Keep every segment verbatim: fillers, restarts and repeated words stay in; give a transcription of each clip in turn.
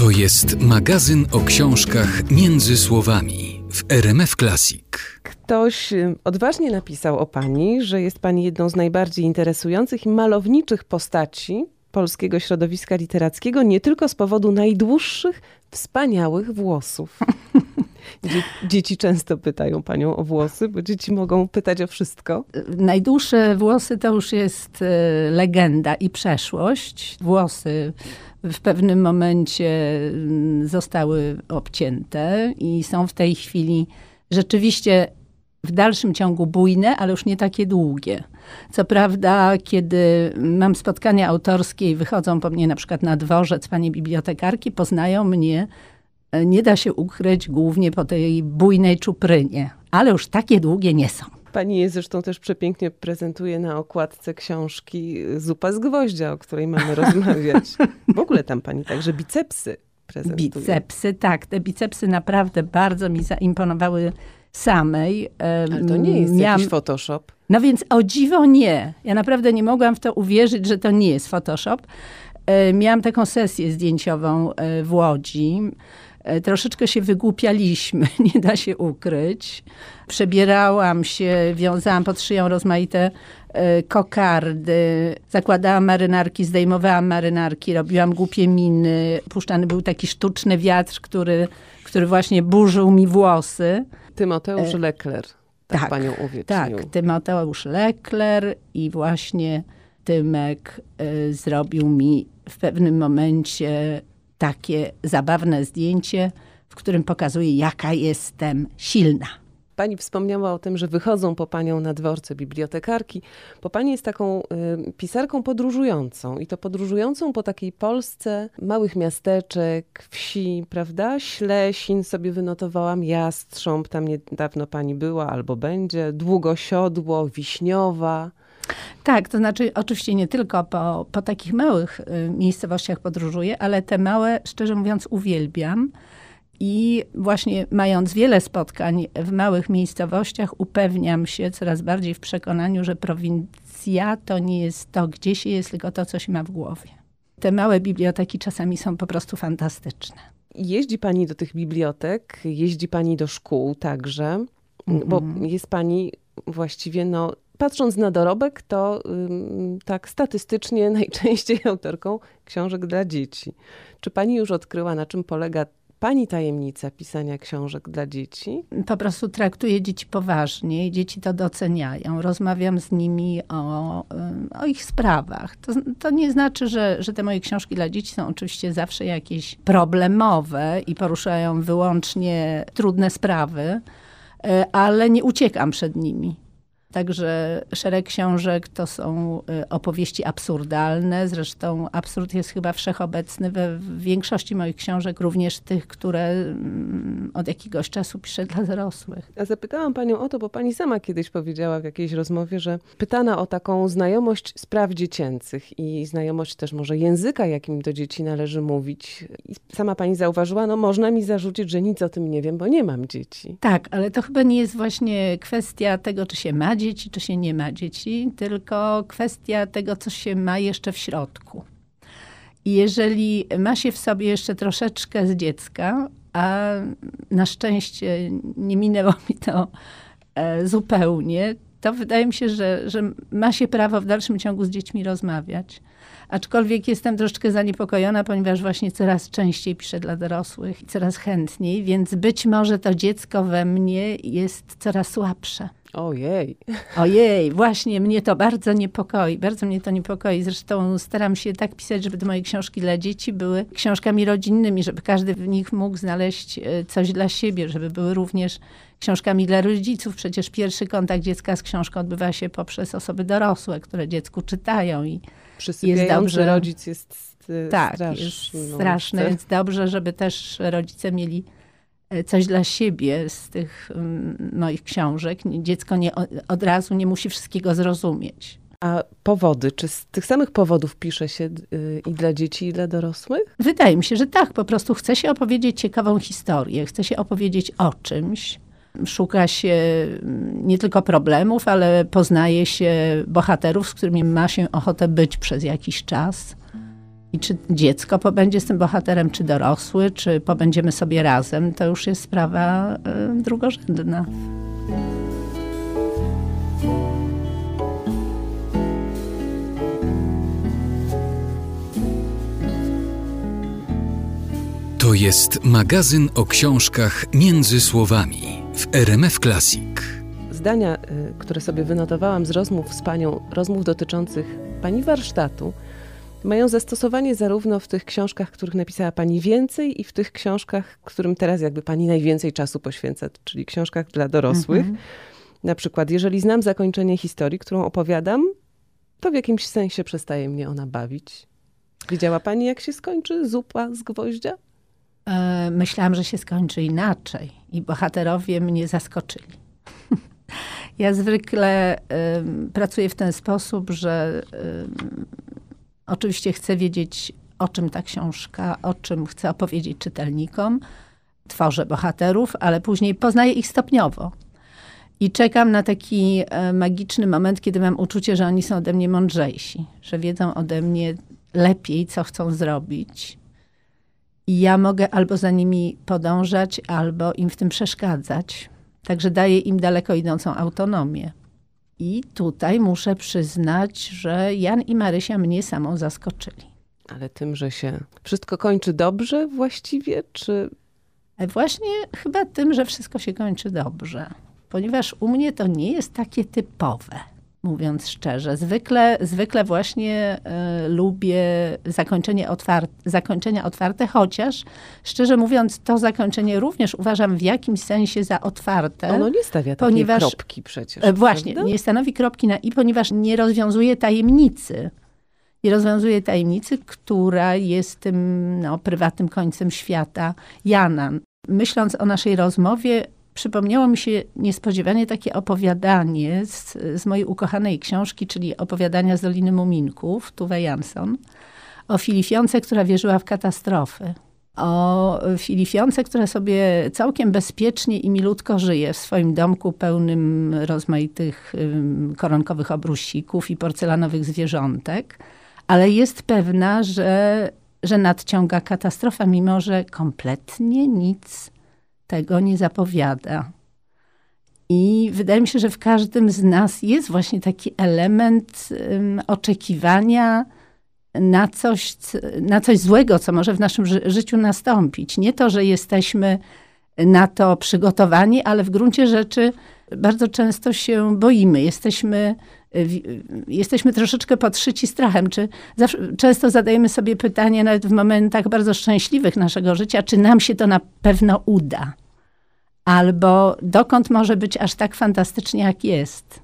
To jest magazyn o książkach między słowami w R M F Classic. Ktoś odważnie napisał o pani, że jest pani jedną z najbardziej interesujących i malowniczych postaci polskiego środowiska literackiego, nie tylko z powodu najdłuższych, wspaniałych włosów. Dzie- dzieci często pytają panią o włosy, bo dzieci mogą pytać o wszystko. Najdłuższe włosy to już jest legenda i przeszłość. Włosy w pewnym momencie zostały obcięte i są w tej chwili rzeczywiście w dalszym ciągu bujne, ale już nie takie długie. Co prawda, kiedy mam spotkania autorskie i wychodzą po mnie na przykład na dworzec panie bibliotekarki, poznają mnie, nie da się ukryć, głównie po tej bujnej czuprynie. Ale już takie długie nie są. Pani je zresztą też przepięknie prezentuje na okładce książki Zupa z gwoździa, o której mamy rozmawiać. W ogóle tam pani także bicepsy prezentuje. Bicepsy, tak. Te bicepsy naprawdę bardzo mi zaimponowały samej. Ale to nie jest Miałam... jakiś Photoshop. No więc o dziwo nie. Ja naprawdę nie mogłam w to uwierzyć, że to nie jest Photoshop. Miałam taką sesję zdjęciową w Łodzi. Troszeczkę się wygłupialiśmy, nie da się ukryć. Przebierałam się, wiązałam pod szyją rozmaite kokardy, zakładałam marynarki, zdejmowałam marynarki, robiłam głupie miny. Puszczany był taki sztuczny wiatr, który, który właśnie burzył mi włosy. Tymoteusz e... Lekler, tak, tak panią uwiecznił. Tak, Tymoteusz Lekler i właśnie Tymek y, zrobił mi w pewnym momencie takie zabawne zdjęcie, w którym pokazuje, jaka jestem silna. Pani wspomniała o tym, że wychodzą po panią na dworce bibliotekarki, bo pani jest taką y, pisarką podróżującą i to podróżującą po takiej Polsce małych miasteczek, wsi, prawda? Ślesin sobie wynotowałam, Jastrząb, tam niedawno pani była albo będzie, Długosiodło, Wiśniowa. Tak, to znaczy oczywiście nie tylko po, po takich małych y, miejscowościach podróżuję, ale te małe, szczerze mówiąc, uwielbiam. I właśnie mając wiele spotkań w małych miejscowościach, upewniam się coraz bardziej w przekonaniu, że prowincja to nie jest to, gdzie się jest, tylko to, co się ma w głowie. Te małe biblioteki czasami są po prostu fantastyczne. Jeździ pani do tych bibliotek, jeździ pani do szkół także, mm-hmm. bo jest pani właściwie, no, patrząc na dorobek, to ym, tak statystycznie najczęściej autorką książek dla dzieci. Czy pani już odkryła, na czym polega pani tajemnica pisania książek dla dzieci? Po prostu traktuję dzieci poważnie i dzieci to doceniają. Rozmawiam z nimi o, o ich sprawach. To, to nie znaczy, że, że te moje książki dla dzieci są oczywiście zawsze jakieś problemowe i poruszają wyłącznie trudne sprawy, ale nie uciekam przed nimi. Także szereg książek to są opowieści absurdalne. Zresztą absurd jest chyba wszechobecny we większości moich książek, również tych, które od jakiegoś czasu piszę dla dorosłych. A zapytałam panią o to, bo pani sama kiedyś powiedziała w jakiejś rozmowie, że pytana o taką znajomość spraw dziecięcych i znajomość też może języka, jakim do dzieci należy mówić. I sama pani zauważyła, no można mi zarzucić, że nic o tym nie wiem, bo nie mam dzieci. Tak, ale to chyba nie jest właśnie kwestia tego, czy się ma dzieci, czy się nie ma dzieci, tylko kwestia tego, co się ma jeszcze w środku. I jeżeli ma się w sobie jeszcze troszeczkę z dziecka, a na szczęście nie minęło mi to e, zupełnie, to wydaje mi się, że, że ma się prawo w dalszym ciągu z dziećmi rozmawiać. Aczkolwiek jestem troszeczkę zaniepokojona, ponieważ właśnie coraz częściej piszę dla dorosłych i coraz chętniej, więc być może to dziecko we mnie jest coraz słabsze. Ojej. Ojej, właśnie mnie to bardzo niepokoi, bardzo mnie to niepokoi. Zresztą staram się tak pisać, żeby te moje książki dla dzieci były książkami rodzinnymi, żeby każdy w nich mógł znaleźć coś dla siebie, żeby były również książkami dla rodziców. Przecież pierwszy kontakt dziecka z książką odbywa się poprzez osoby dorosłe, które dziecku czytają i Przysypiający jest dobrze, rodzic jest tak, straszny. jest straszne, więc dobrze, żeby też rodzice mieli coś dla siebie z tych um, moich książek. Dziecko nie, od razu nie musi wszystkiego zrozumieć. A powody? Czy z tych samych powodów pisze się y, i dla dzieci, i dla dorosłych? Wydaje mi się, że tak. Po prostu chce się opowiedzieć ciekawą historię. Chce się opowiedzieć o czymś. Szuka się nie tylko problemów, ale poznaje się bohaterów, z którymi ma się ochotę być przez jakiś czas. I czy dziecko pobędzie z tym bohaterem, czy dorosły, czy pobędziemy sobie razem, to już jest sprawa y, drugorzędna. To jest magazyn o książkach między słowami w R M F Classic. Zdania, które sobie wynotowałam z rozmów z panią, rozmów dotyczących pani warsztatu, mają zastosowanie zarówno w tych książkach, których napisała pani więcej, i w tych książkach, którym teraz jakby pani najwięcej czasu poświęca, czyli książkach dla dorosłych. Mhm. Na przykład, jeżeli znam zakończenie historii, którą opowiadam, to w jakimś sensie przestaje mnie ona bawić. Wiedziała pani, jak się skończy zupa z gwoździa? Myślałam, że się skończy inaczej i bohaterowie mnie zaskoczyli. Ja zwykle y, pracuję w ten sposób, że y, oczywiście chcę wiedzieć, o czym ta książka, o czym chcę opowiedzieć czytelnikom. Tworzę bohaterów, ale później poznaję ich stopniowo. I czekam na taki y, magiczny moment, kiedy mam uczucie, że oni są ode mnie mądrzejsi, że wiedzą ode mnie lepiej, co chcą zrobić. I ja mogę albo za nimi podążać, albo im w tym przeszkadzać. Także daję im daleko idącą autonomię. I tutaj muszę przyznać, że Jan i Marysia mnie samą zaskoczyli. Ale tym, że się wszystko kończy dobrze właściwie, czy... Właśnie chyba tym, że wszystko się kończy dobrze. Ponieważ u mnie to nie jest takie typowe, mówiąc szczerze. Zwykle, zwykle właśnie y, lubię zakończenie otwarte, zakończenia otwarte, chociaż szczerze mówiąc to zakończenie również uważam w jakimś sensie za otwarte. Ono nie stawia takiej ponieważ, kropki przecież. Właśnie, prawda? Nie stanowi kropki na i, ponieważ nie rozwiązuje tajemnicy. Nie rozwiązuje tajemnicy, która jest tym no, prywatnym końcem świata Jana. Myśląc o naszej rozmowie, przypomniało mi się niespodziewanie takie opowiadanie z, z mojej ukochanej książki, czyli opowiadania z Doliny Muminków, Tove Jansson, o Filifionce, która wierzyła w katastrofy. O Filifionce, która sobie całkiem bezpiecznie i milutko żyje w swoim domku pełnym rozmaitych um, koronkowych obrusików i porcelanowych zwierzątek, ale jest pewna, że, że nadciąga katastrofa, mimo że kompletnie nic tego nie zapowiada. I wydaje mi się, że w każdym z nas jest właśnie taki element um, oczekiwania na coś, na coś złego, co może w naszym ży- życiu nastąpić. Nie to, że jesteśmy na to przygotowani, ale w gruncie rzeczy bardzo często się boimy. Jesteśmy, jesteśmy troszeczkę podszyci strachem. Czy zawsze, często zadajemy sobie pytanie, nawet w momentach bardzo szczęśliwych naszego życia, czy nam się to na pewno uda? Albo dokąd może być aż tak fantastycznie, jak jest?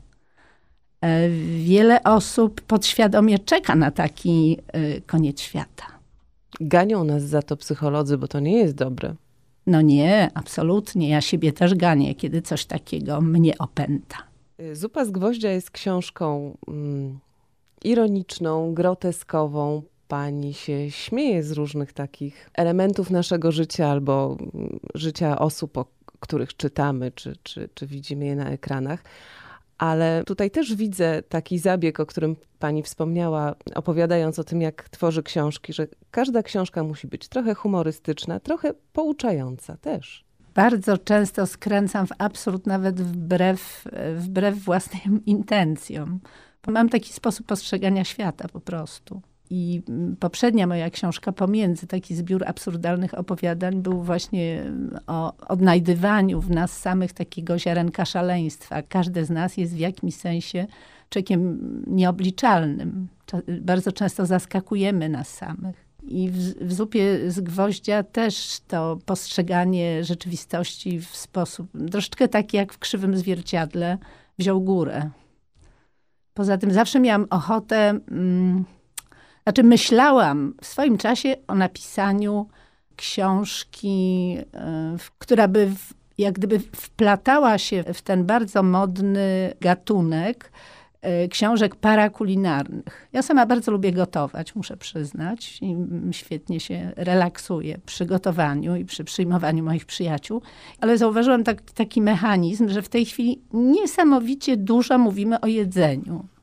Wiele osób podświadomie czeka na taki koniec świata. Ganią nas za to psycholodzy, bo to nie jest dobre. No nie, absolutnie. Ja siebie też ganię, kiedy coś takiego mnie opęta. Zupa z gwoździa jest książką mm, ironiczną, groteskową. Pani się śmieje z różnych takich elementów naszego życia albo życia osób, o których czytamy, czy, czy, czy widzimy je na ekranach. Ale tutaj też widzę taki zabieg, o którym pani wspomniała, opowiadając o tym, jak tworzy książki, że każda książka musi być trochę humorystyczna, trochę pouczająca też. Bardzo często skręcam w absurd, nawet wbrew, wbrew własnym intencjom. Mam taki sposób postrzegania świata po prostu. I poprzednia moja książka Pomiędzy, taki zbiór absurdalnych opowiadań, był właśnie o odnajdywaniu w nas samych takiego ziarenka szaleństwa. Każdy z nas jest w jakimś sensie człowiekiem nieobliczalnym. Bardzo często zaskakujemy nas samych. I w, w Zupie z gwoździa też to postrzeganie rzeczywistości w sposób troszeczkę taki jak w Krzywym zwierciadle wziął górę. Poza tym zawsze miałam ochotę... Mm, Znaczy myślałam w swoim czasie o napisaniu książki, która by w, jak gdyby wplatała się w ten bardzo modny gatunek książek parakulinarnych. Ja sama bardzo lubię gotować, muszę przyznać. I świetnie się relaksuję przy gotowaniu i przy przyjmowaniu moich przyjaciół. Ale zauważyłam tak, taki mechanizm, że w tej chwili niesamowicie dużo mówimy o jedzeniu.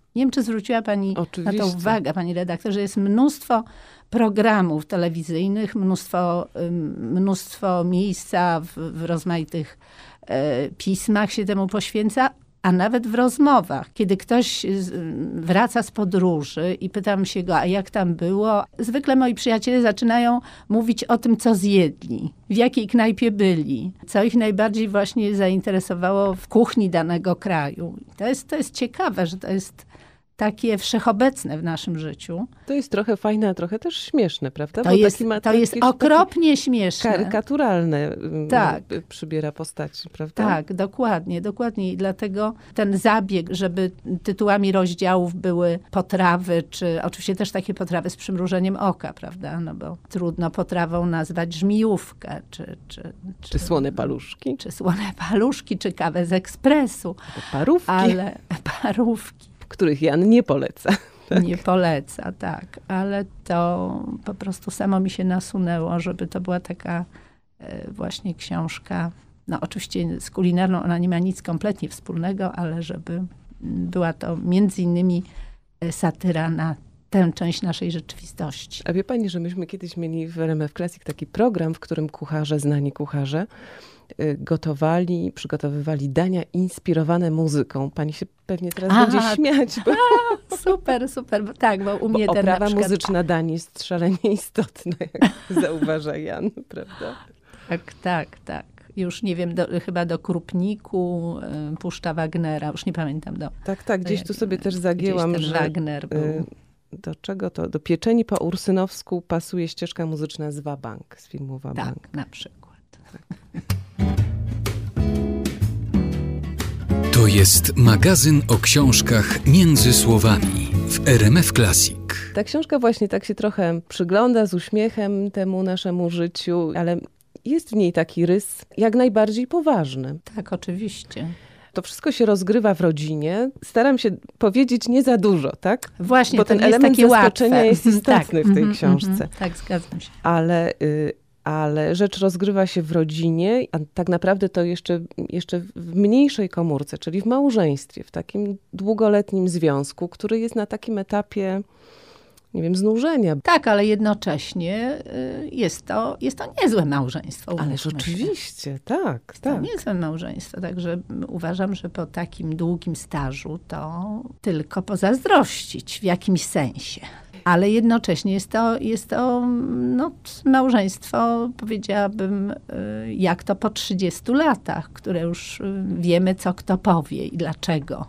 Nie wiem, czy zwróciła pani Oczywiście. na to uwagę, pani redaktor, że jest mnóstwo programów telewizyjnych, mnóstwo, mnóstwo miejsca w, w rozmaitych e, pismach się temu poświęca, a nawet w rozmowach. Kiedy ktoś wraca z podróży i pytam się go, a jak tam było? Zwykle moi przyjaciele zaczynają mówić o tym, co zjedli, w jakiej knajpie byli, co ich najbardziej właśnie zainteresowało w kuchni danego kraju. To jest, to jest ciekawe, że to jest takie wszechobecne w naszym życiu. To jest trochę fajne, a trochę też śmieszne, prawda? To Bo jest, taki ma to jest takie okropnie śmieszne. Karykaturalne Tak. przybiera postaci, prawda? Tak, dokładnie, dokładnie. I dlatego ten zabieg, żeby tytułami rozdziałów były potrawy, czy oczywiście też takie potrawy z przymrużeniem oka, prawda? No bo trudno potrawą nazwać żmijówkę, czy... Czy, czy, czy słone paluszki. Czy słone paluszki, czy kawę z ekspresu. Parówki. Ale parówki. Których Jan nie poleca. Tak. Nie poleca, tak. Ale to po prostu samo mi się nasunęło, żeby to była taka e, właśnie książka. No oczywiście z kulinarną ona nie ma nic kompletnie wspólnego, ale żeby była to między innymi satyra na tę część naszej rzeczywistości. A wie pani, że myśmy kiedyś mieli w R M F Classic taki program, w którym kucharze, znani kucharze, gotowali, przygotowywali dania inspirowane muzyką. Pani się pewnie teraz Aha, będzie śmiać. Bo, a, super, super. Bo, tak, bo u mnie bo ten oprawa na przykład... muzyczna dań jest szalenie istotna, jak zauważa Jan, prawda? Tak, tak, tak. Już nie wiem, do, chyba do Krupniku, y, Puszcza Wagnera, już nie pamiętam. Do, tak, tak, gdzieś tu sobie też zagięłam, ten że Wagner był. y, do czego to? Do pieczeni po ursynowsku pasuje ścieżka muzyczna z Wabank, z filmu Wabank. Tak, na przykład. Tak. To jest magazyn o książkach między słowami w R M F Classic. Ta książka właśnie tak się trochę przygląda z uśmiechem temu naszemu życiu, ale jest w niej taki rys jak najbardziej poważny. Tak, oczywiście. To wszystko się rozgrywa w rodzinie. Staram się powiedzieć nie za dużo, tak? Właśnie, bo to ten nie jest element takie zaskoczenia łatwe. jest istotny tak. w tej mm-hmm, książce. Mm-hmm. Tak, zgadzam się. Ale, y, ale rzecz rozgrywa się w rodzinie, a tak naprawdę to jeszcze, jeszcze w mniejszej komórce, czyli w małżeństwie, w takim długoletnim związku, który jest na takim etapie, nie wiem, znużenia. Tak, ale jednocześnie jest to, jest to niezłe małżeństwo. Ależ oczywiście, tak, jest tak. To niezłe małżeństwo, także uważam, że po takim długim stażu to tylko pozazdrościć w jakimś sensie. Ale jednocześnie jest to, jest to no, małżeństwo, powiedziałabym, jak to po trzydziestu latach, które już wiemy, co kto powie i dlaczego.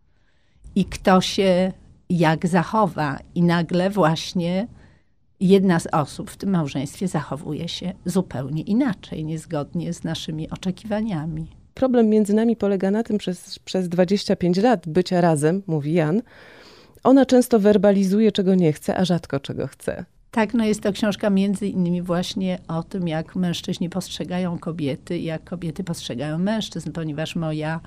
I kto się jak zachowa. I nagle właśnie jedna z osób w tym małżeństwie zachowuje się zupełnie inaczej, niezgodnie z naszymi oczekiwaniami. Problem między nami polega na tym, przez, przez dwadzieścia pięć lat bycia razem, mówi Jan, ona często werbalizuje, czego nie chce, a rzadko czego chce. Tak, no jest to książka między innymi właśnie o tym, jak mężczyźni postrzegają kobiety i jak kobiety postrzegają mężczyzn, ponieważ moja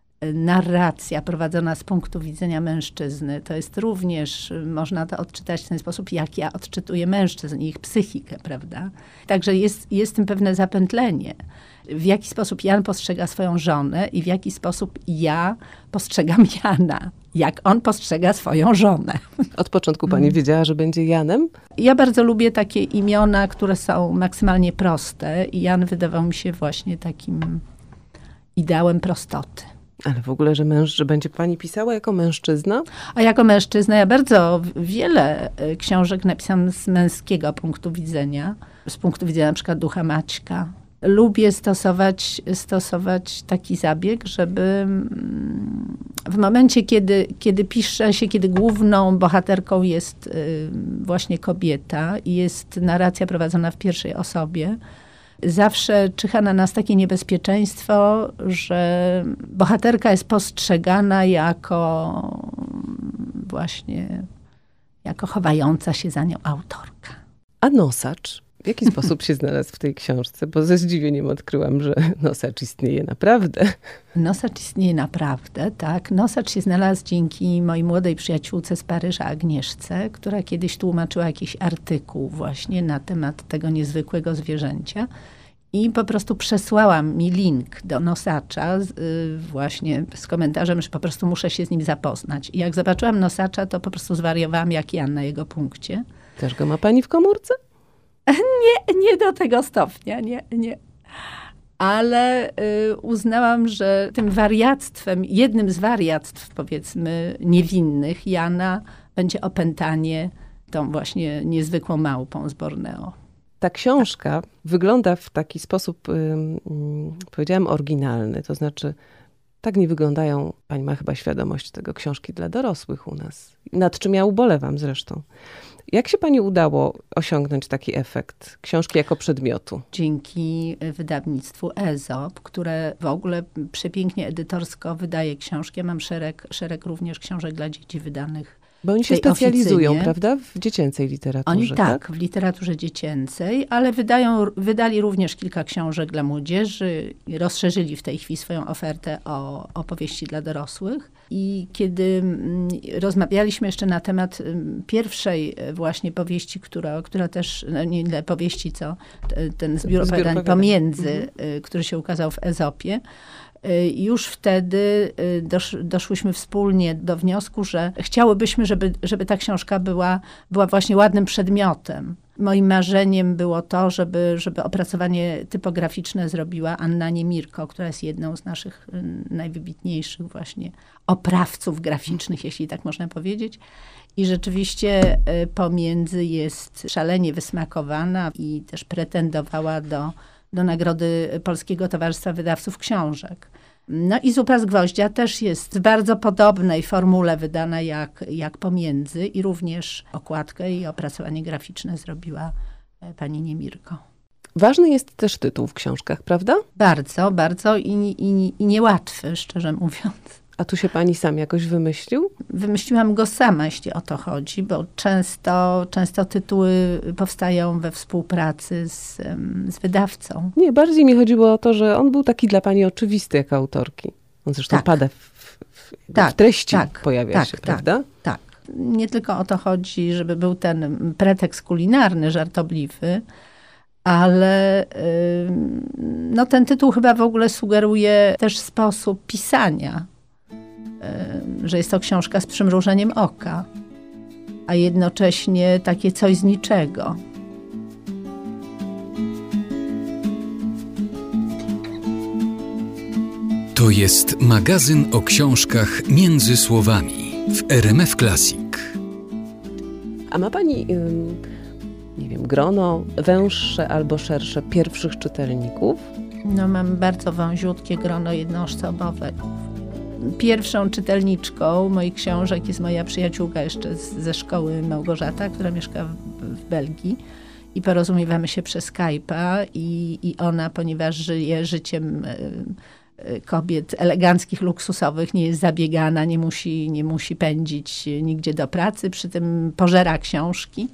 narracja prowadzona z punktu widzenia mężczyzny, to jest również, można to odczytać w ten sposób, jak ja odczytuję mężczyzn i ich psychikę, prawda? Także jest, jest w tym pewne zapętlenie. W jaki sposób Jan postrzega swoją żonę i w jaki sposób ja postrzegam Jana. Jak on postrzega swoją żonę. Od początku pani hmm. wiedziała, że będzie Janem? Ja bardzo lubię takie imiona, które są maksymalnie proste i Jan wydawał mi się właśnie takim ideałem prostoty. Ale w ogóle, że, męż, że będzie pani pisała jako mężczyzna? A jako mężczyzna ja bardzo wiele książek napisałam z męskiego punktu widzenia. Z punktu widzenia na przykład Ducha Maćka. Lubię stosować, stosować taki zabieg, żeby w momencie, kiedy, kiedy pisze się, kiedy główną bohaterką jest właśnie kobieta i jest narracja prowadzona w pierwszej osobie, zawsze czyha na nas takie niebezpieczeństwo, że bohaterka jest postrzegana jako właśnie jako chowająca się za nią autorka. A nosacz? W jaki sposób się znalazł w tej książce? Bo ze zdziwieniem odkryłam, że nosacz istnieje naprawdę. Nosacz istnieje naprawdę, tak. Nosacz się znalazł dzięki mojej młodej przyjaciółce z Paryża, Agnieszce, która kiedyś tłumaczyła jakiś artykuł właśnie na temat tego niezwykłego zwierzęcia. I po prostu przesłałam mi link do nosacza z, y, właśnie z komentarzem, że po prostu muszę się z nim zapoznać. I jak zobaczyłam nosacza, to po prostu zwariowałam jak Jan na jego punkcie. Też go ma pani w komórce? Nie, nie do tego stopnia, nie, nie. Ale y, uznałam, że tym wariactwem, jednym z wariactw, powiedzmy, niewinnych Jana będzie opętanie tą właśnie niezwykłą małpą z Borneo. Ta książka wygląda w taki sposób, ym, powiedziałam, oryginalny. To znaczy, tak nie wyglądają, pani ma chyba świadomość tego, książki dla dorosłych u nas. Nad czym ja ubolewam zresztą. Jak się pani udało osiągnąć taki efekt książki jako przedmiotu? Dzięki wydawnictwu Ezop, które w ogóle przepięknie edytorsko wydaje książki. Ja mam szereg, szereg również książek dla dzieci wydanych. Bo oni się specjalizują, oficynie. Prawda? W dziecięcej literaturze. Oni tak, tak, w literaturze dziecięcej, ale wydają, wydali również kilka książek dla młodzieży. Rozszerzyli w tej chwili swoją ofertę o opowieści dla dorosłych. I kiedy rozmawialiśmy jeszcze na temat pierwszej właśnie powieści, która, która też, no nie ile powieści, co ten zbiór opowiadań Pomiędzy, mhm. który się ukazał w Ezopie, już wtedy dosz, doszłyśmy wspólnie do wniosku, że chciałybyśmy, żeby, żeby ta książka była, była właśnie ładnym przedmiotem. Moim marzeniem było to, żeby, żeby opracowanie typograficzne zrobiła Anna Niemirko, która jest jedną z naszych najwybitniejszych właśnie oprawców graficznych, jeśli tak można powiedzieć. I rzeczywiście Pomiędzy jest szalenie wysmakowana i też pretendowała do do Nagrody Polskiego Towarzystwa Wydawców Książek. No i Zupa z gwoździa też jest w bardzo podobnej formule wydana jak, jak Pomiędzy i również okładkę i opracowanie graficzne zrobiła pani Niemirko. Ważny jest też tytuł w książkach, prawda? Bardzo, bardzo i, i, i niełatwy, szczerze mówiąc. A tu się pani sam jakoś wymyślił? Wymyśliłam go sama, jeśli o to chodzi, bo często, często tytuły powstają we współpracy z, z wydawcą. Nie, bardziej mi chodziło o to, że on był taki dla pani oczywisty jako autorki. On zresztą tak. pada w, w, tak, w treści, tak, pojawia tak, się, tak, prawda? Tak. Nie tylko o to chodzi, żeby był ten pretekst kulinarny, żartobliwy, ale no, ten tytuł chyba w ogóle sugeruje też sposób pisania. Że jest to książka z przymrużeniem oka, a jednocześnie takie coś z niczego. To jest magazyn o książkach między słowami w R M F Classic. A ma pani, nie wiem, grono węższe albo szersze pierwszych czytelników? No mam bardzo wąziutkie grono jednoosobowe. Pierwszą czytelniczką moich książek jest moja przyjaciółka jeszcze z, ze szkoły Małgorzata, która mieszka w, w Belgii i porozumiewamy się przez Skype'a i, i ona, ponieważ żyje życiem y, y, kobiet eleganckich, luksusowych, nie jest zabiegana, nie musi, nie musi pędzić nigdzie do pracy, przy tym pożera książki.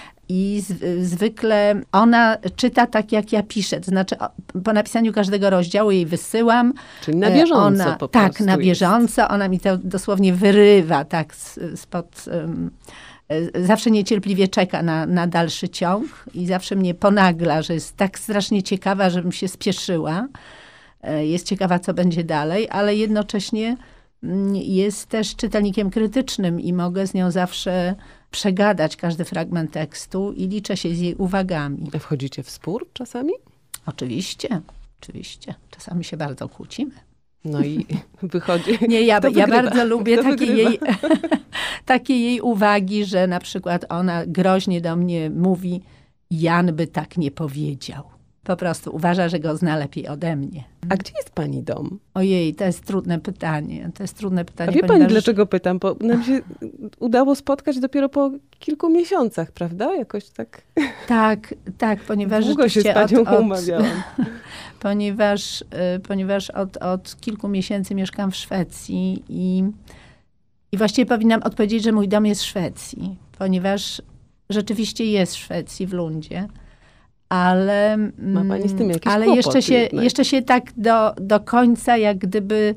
I z, zwykle ona czyta tak, jak ja piszę. To znaczy o, po napisaniu każdego rozdziału jej wysyłam. Czyli na bieżąco ona, po Tak, prostu na bieżąco. Jest. Ona mi to dosłownie wyrywa tak spod... Um, zawsze niecierpliwie czeka na, na dalszy ciąg i zawsze mnie ponagla, że jest tak strasznie ciekawa, żebym się spieszyła. Jest ciekawa, co będzie dalej, ale jednocześnie jest też czytelnikiem krytycznym i mogę z nią zawsze przegadać każdy fragment tekstu i liczę się z jej uwagami. Wchodzicie w spór czasami? Oczywiście, oczywiście. Czasami się bardzo kłócimy. No i wychodzi. Nie, ja, ja bardzo lubię takie wygrywa? jej, takie jej uwagi, że na przykład ona groźnie do mnie mówi: Jan by tak nie powiedział. Po prostu uważa, że go zna lepiej ode mnie. A gdzie jest pani dom? Ojej, to jest trudne pytanie. To jest trudne pytanie. A wie ponieważ... pani, dlaczego pytam? Bo nam się udało spotkać dopiero po kilku miesiącach, prawda? Jakoś tak. Tak, tak, ponieważ Długo się z panią od, od, umawiałam. ponieważ ponieważ od, od kilku miesięcy mieszkam w Szwecji i, i właściwie powinnam odpowiedzieć, że mój dom jest w Szwecji, ponieważ rzeczywiście jest w Szwecji, w Lundzie. Ale, ma pani z tym jakiś ale kłopot jeszcze, się, jeszcze się tak do, do końca jak gdyby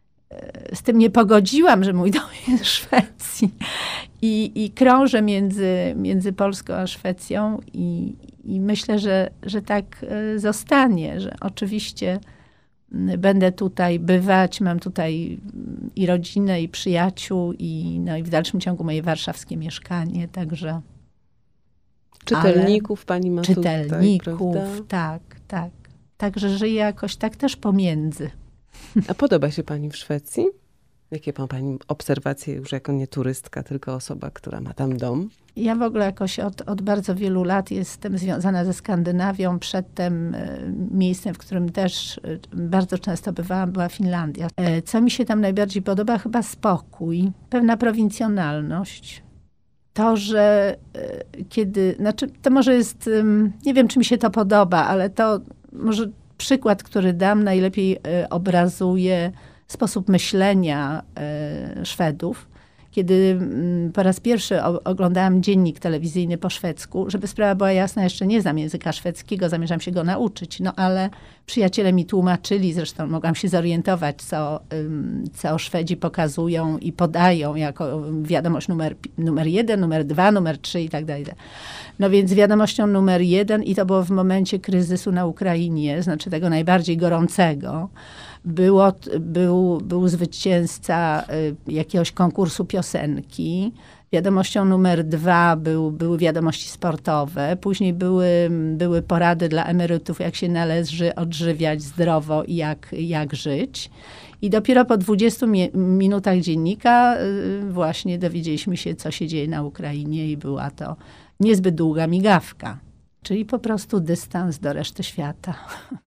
z tym nie pogodziłam, że mój dom jest w Szwecji. I, i krążę między, między Polską a Szwecją i, I myślę, że, że tak zostanie, że oczywiście będę tutaj bywać, mam tutaj i rodzinę, i przyjaciół, i, no, i w dalszym ciągu moje warszawskie mieszkanie, także... Czytelników pani ma czytelników, tutaj, prawda? tak, tak. Także żyję jakoś tak też pomiędzy. A podoba się pani w Szwecji? Jakie ma pani obserwacje już jako nie turystka, tylko osoba, która ma tam dom? Ja w ogóle jakoś od, od bardzo wielu lat jestem związana ze Skandynawią. Przedtem miejscem, w którym też bardzo często bywałam, była Finlandia. Co mi się tam najbardziej podoba? Chyba spokój, pewna prowincjonalność. To, że kiedy, znaczy to może jest, nie wiem, czy mi się to podoba, ale to może przykład, który dam, najlepiej obrazuje sposób myślenia Szwedów. Kiedy po raz pierwszy oglądałam dziennik telewizyjny po szwedzku, żeby sprawa była jasna, jeszcze nie znam języka szwedzkiego, zamierzam się go nauczyć, no ale przyjaciele mi tłumaczyli, zresztą mogłam się zorientować, co, co Szwedzi pokazują i podają jako wiadomość numer, numer jeden, numer dwa, numer trzy i tak dalej. No więc wiadomością numer jeden, i to było w momencie kryzysu na Ukrainie, znaczy tego najbardziej gorącego, Było, był, był zwycięzca jakiegoś konkursu piosenki. Wiadomością numer dwa był, były wiadomości sportowe. Później były, były porady dla emerytów, jak się należy odżywiać zdrowo i jak, jak żyć. I dopiero po dwudziestu mi- minutach dziennika właśnie dowiedzieliśmy się, co się dzieje na Ukrainie, i była to niezbyt długa migawka. Czyli po prostu dystans do reszty świata.